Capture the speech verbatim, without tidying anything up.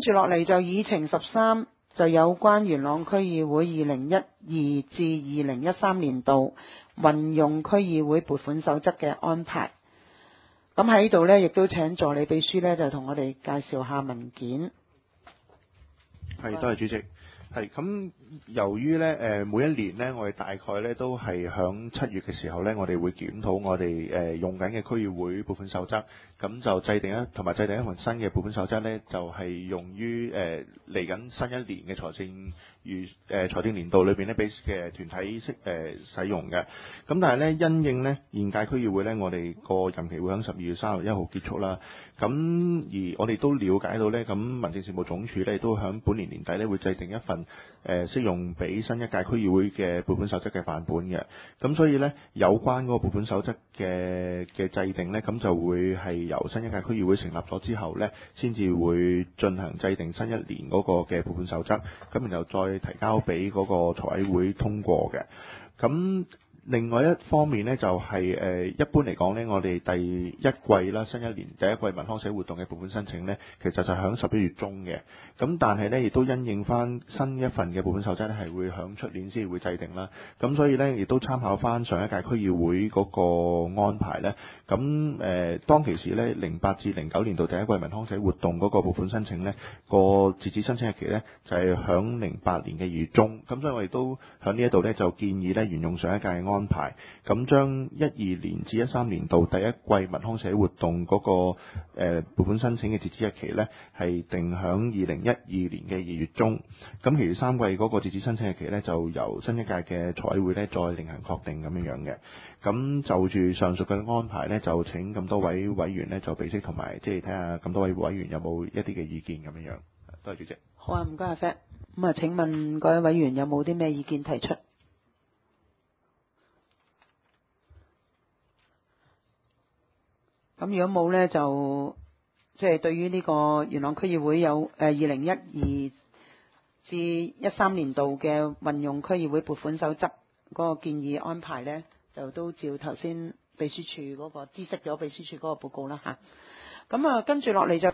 住落嚟就議程十三，就有關元朗區議會二零一二至二零一三年度運用區議會撥款守則嘅安排。咁喺呢度呢，亦都請助理秘書呢，就同我哋介紹下文件。 係，多謝主席。係咁，由於咧誒每一年咧，我哋大概咧都係響七月嘅時候咧，我哋會檢討我哋誒用緊嘅區議會撥款守則，咁就制定一同埋制定一份新嘅撥款守則咧，就係用於誒嚟緊新一年嘅財政預誒財政年度裏邊咧，俾嘅團體識誒使用嘅。咁但係咧，因應咧現屆區議會咧，我哋個任期會響十二月三十一號結束啦。咁而我哋都了解到咧，咁民政事務總署咧都響本年年底咧會制定一份誒適用俾新一屆區議會嘅撥款守則嘅範本嘅。咁所以咧，有關嗰個撥款守則嘅嘅制定咧，咁就會係由新一屆區議會成立咗之後咧，先至會進行制定新一年嗰個嘅撥款守則，咁然後再提交俾嗰個財委會通過嘅。咁另外一方面呢，就係、是、誒、呃、一般嚟講呢，我哋第一季啦，新一年第一季文康社活動嘅撥款申請呢，其實就響十一月中嘅。咁但係呢，亦都因應翻新一份嘅撥款守則呢，係會響出年先會制定啦。咁所以呢，亦都參考翻上一屆區議會嗰個安排呢。咁誒、呃、當其時呢，零八至零九年度第一季文康社活動嗰個撥款申請呢，個截止申請日期呢，就係響零八年嘅二月中。咁所以我哋都響呢一度呢，就建議呢，沿用上一屆嘅安排，咁將一二年至一三年度第一季文康社活動嗰、那個誒撥、呃、款申請嘅截止日期呢，係定響二零一二年嘅二月中。咁其餘三季嗰個截止申請日期呢，就由新一屆嘅財委會呢再另行確定咁樣樣嘅。咁就住上述嘅安排呢，就請咁多位委員呢，就備悉同埋即係睇下咁多位委員有冇一啲嘅意見咁樣樣。多謝主席。 好啊，唔該阿 Fat。咁啊，請問各位委員有冇啲咩意見提出？咁如果冇呢，就即係、就是、對於呢個元朗區議會有誒二零一二至一三年度嘅運用區議會撥款守則嗰個建議安排呢，就都照頭先秘書處嗰、那個知悉咗秘書處嗰個報告啦嚇。咁啊，跟住落嚟就。